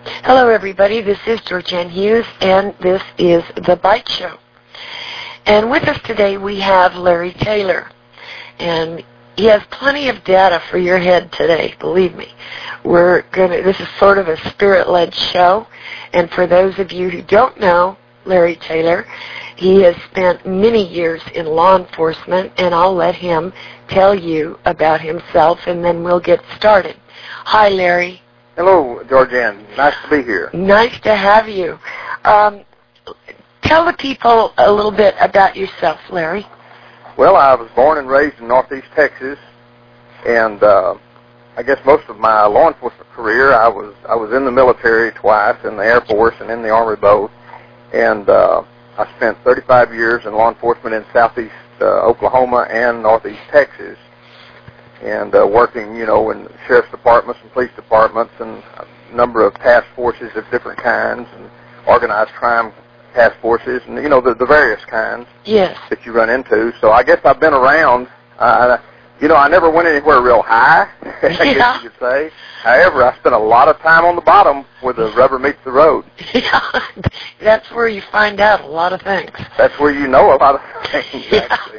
Hello, everybody. This is Georgianne Hughes, and this is The Bite Show. And with us today, we have Larry Taylor. And he has plenty of data for your head today, believe me. This is sort of a spirit-led show. And for those of you who don't know Larry Taylor, he has spent many years in law enforcement, and I'll let him tell you about himself, and then we'll get started. Hi, Larry. Hello, Georgianne. Nice to be here. Nice to have you. Tell the people a little bit about yourself, Larry. Well, I was born and raised in Northeast Texas, and I guess most of my law enforcement career, I was in the military twice, in the Air Force and in the Army both, and I spent 35 years in law enforcement in Southeast Oklahoma and Northeast Texas, and working, in sheriff's departments and police departments and a number of task forces of different kinds and organized crime task forces and, the various kinds that you run into. So I guess I've been around. I never went anywhere real high, I guess you could say. However, I spent a lot of time on the bottom where the rubber meets the road. Yeah, that's where you find out a lot of things. That's where you know a lot of things, actually.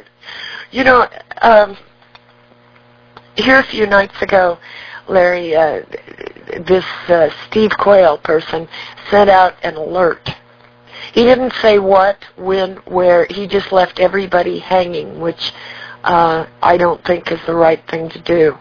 Here a few nights ago, Larry, this Steve Quayle person sent out an alert. He didn't say what, when, where. He just left everybody hanging, which I don't think is the right thing to do.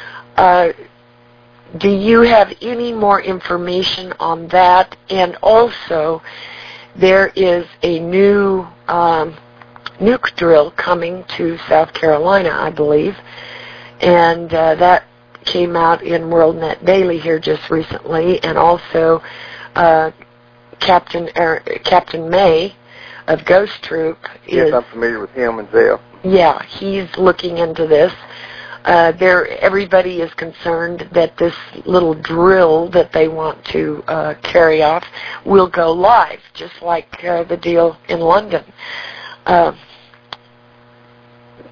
Do you have any more information on that? And also, there is a new nuke drill coming to South Carolina, I believe. And that came out in WorldNet Daily here just recently, and also Captain May of Ghost Troop. Yes, I'm familiar with him and Zell. Yeah, he's looking into this. Everybody is concerned that this little drill that they want to carry off will go live, just like the deal in London.